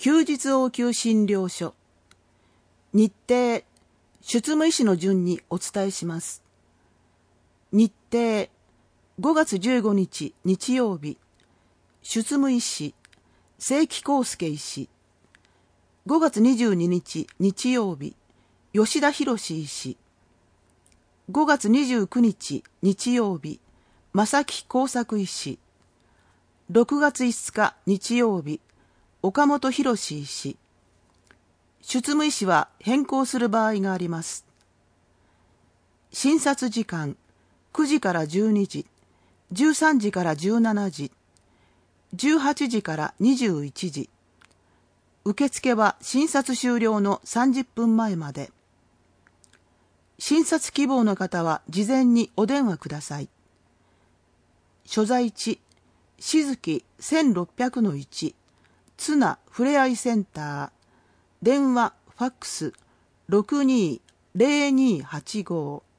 休日応急診療所。日程、出務医師の順にお伝えします。日程、5月15日日曜日、出務医師、清木康介医師。5月22日日曜日、吉田博医師。5月29日日曜日、正木耕作医師。6月5日日曜日、岡本博医師。出務医師は変更する場合があります。診察時間、9時から12時、13時から17時、18時から21時。受付は診察終了の30分前まで。診察希望の方は事前にお電話ください。所在地、静木1600-1、津奈ふれあいセンター、電話、ファックス、620285